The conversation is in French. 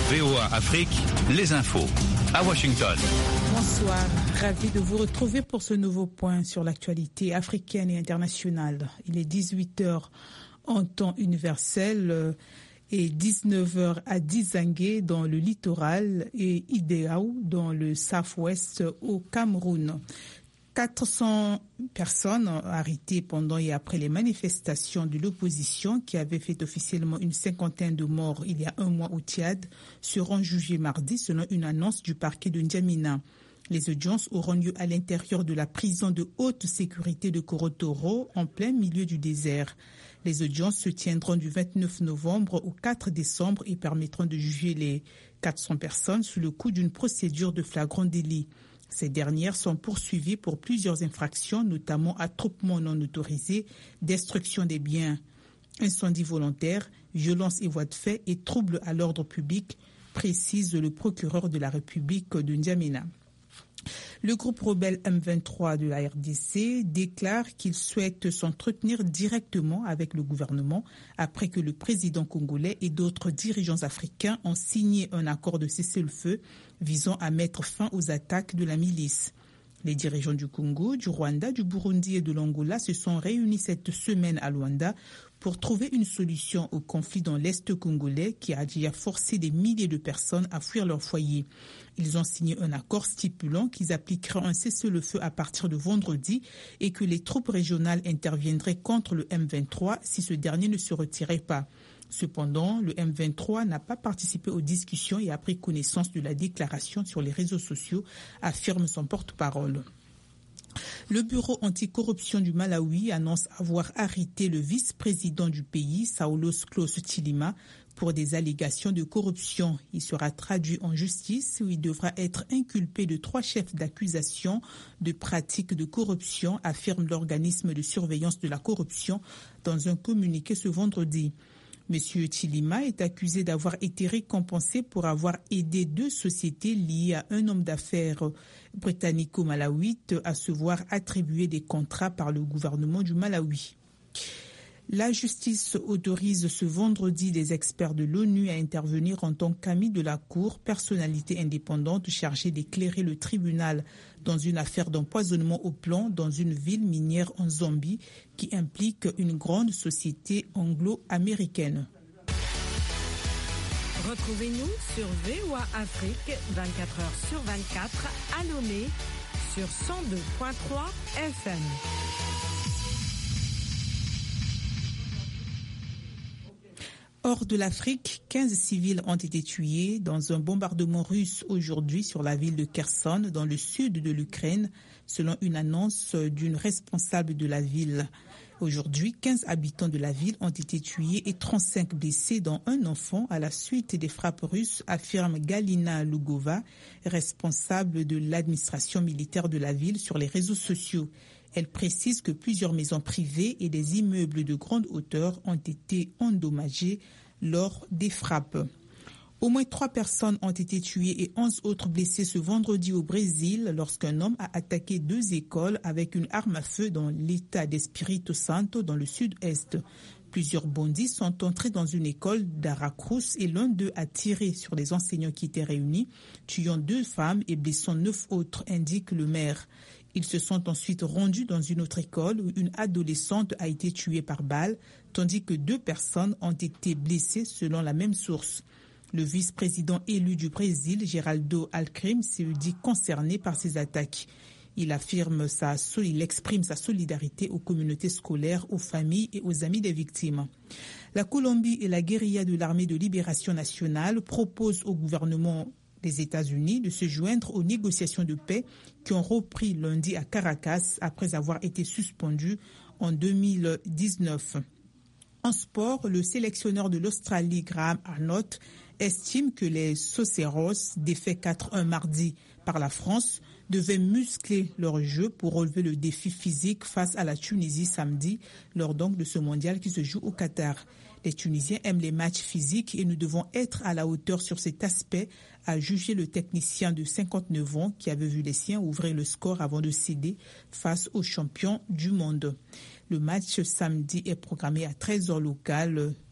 VOA Afrique, les infos à Washington. Bonsoir, ravi de vous retrouver pour ce nouveau point sur l'actualité africaine et internationale. Il est 18h en temps universel et 19h à Dizangué dans le littoral et Ideaou dans le South-Ouest au Cameroun. 400 personnes arrêtées pendant et après les manifestations de l'opposition qui avaient fait officiellement une cinquantaine de morts il y a un mois au Tchad seront jugées mardi selon une annonce du parquet de N'Djamena. Les audiences auront lieu à l'intérieur de la prison de haute sécurité de Korotoro en plein milieu du désert. Les audiences se tiendront du 29 novembre au 4 décembre et permettront de juger les 400 personnes sous le coup d'une procédure de flagrant délit. Ces dernières sont poursuivies pour plusieurs infractions, notamment attroupement non autorisé, destruction des biens, incendie volontaire, violence et voies de fait et troubles à l'ordre public, précise le procureur de la République de N'Djamena. Le groupe rebelle M23 de la RDC déclare qu'il souhaite s'entretenir directement avec le gouvernement après que le président congolais et d'autres dirigeants africains ont signé un accord de cessez-le-feu visant à mettre fin aux attaques de la milice. Les dirigeants du Congo, du Rwanda, du Burundi et de l'Angola se sont réunis cette semaine à Luanda pour trouver une solution au conflit dans l'Est congolais qui a déjà forcé des milliers de personnes à fuir leur foyer. Ils ont signé un accord stipulant qu'ils appliqueraient un cessez-le-feu à partir de vendredi et que les troupes régionales interviendraient contre le M23 si ce dernier ne se retirait pas. Cependant, le M23 n'a pas participé aux discussions et a pris connaissance de la déclaration sur les réseaux sociaux, affirme son porte-parole. Le bureau anticorruption du Malawi annonce avoir arrêté le vice-président du pays, Saulos Klaus Chilima, pour des allégations de corruption. Il sera traduit en justice où il devra être inculpé de 3 chefs d'accusation de pratiques de corruption, affirme l'organisme de surveillance de la corruption dans un communiqué ce vendredi. Monsieur Chilima est accusé d'avoir été récompensé pour avoir aidé 2 sociétés liées à un homme d'affaires britannico-malawite à se voir attribuer des contrats par le gouvernement du Malawi. La justice autorise ce vendredi les experts de l'ONU à intervenir en tant qu'amis de la Cour, personnalité indépendante chargée d'éclairer le tribunal dans une affaire d'empoisonnement au plomb dans une ville minière en Zambie qui implique une grande société anglo-américaine. Retrouvez-nous sur VOA Afrique 24h sur 24 à Lomé sur 102.3 FM. Hors de l'Afrique, 15 civils ont été tués dans un bombardement russe aujourd'hui sur la ville de Kherson, dans le sud de l'Ukraine, selon une annonce d'une responsable de la ville. Aujourd'hui, 15 habitants de la ville ont été tués et 35 blessés, dont un enfant, à la suite des frappes russes, affirme Galina Lugova, responsable de l'administration militaire de la ville, sur les réseaux sociaux. Elle précise que plusieurs maisons privées et des immeubles de grande hauteur ont été endommagés lors des frappes. Au moins 3 personnes ont été tuées et 11 autres blessées ce vendredi au Brésil lorsqu'un homme a attaqué 2 écoles avec une arme à feu dans l'État d'Espírito Santo dans le sud-est. Plusieurs bandits sont entrés dans une école d'Aracruz et l'un d'eux a tiré sur les enseignants qui étaient réunis, tuant 2 femmes et blessant 9 autres, indique le maire. Ils se sont ensuite rendus dans une autre école où une adolescente a été tuée par balle, tandis que 2 personnes ont été blessées selon la même source. Le vice-président élu du Brésil, Geraldo Alckmin, s'est dit concerné par ces attaques. Il exprime sa solidarité aux communautés scolaires, aux familles et aux amis des victimes. La Colombie et la guérilla de l'armée de libération nationale proposent au gouvernement des États-Unis de se joindre aux négociations de paix qui ont repris lundi à Caracas après avoir été suspendues en 2019. En sport, le sélectionneur de l'Australie, Graham Arnott, estime que les Sauceros, défaits 4-1 mardi par la France, devaient muscler leur jeu pour relever le défi physique face à la Tunisie samedi, lors donc de ce mondial qui se joue au Qatar. Les Tunisiens aiment les matchs physiques et nous devons être à la hauteur sur cet aspect, a jugé le technicien de 59 ans qui avait vu les siens ouvrir le score avant de céder face aux champions du monde. Le match samedi est programmé à 13h locale,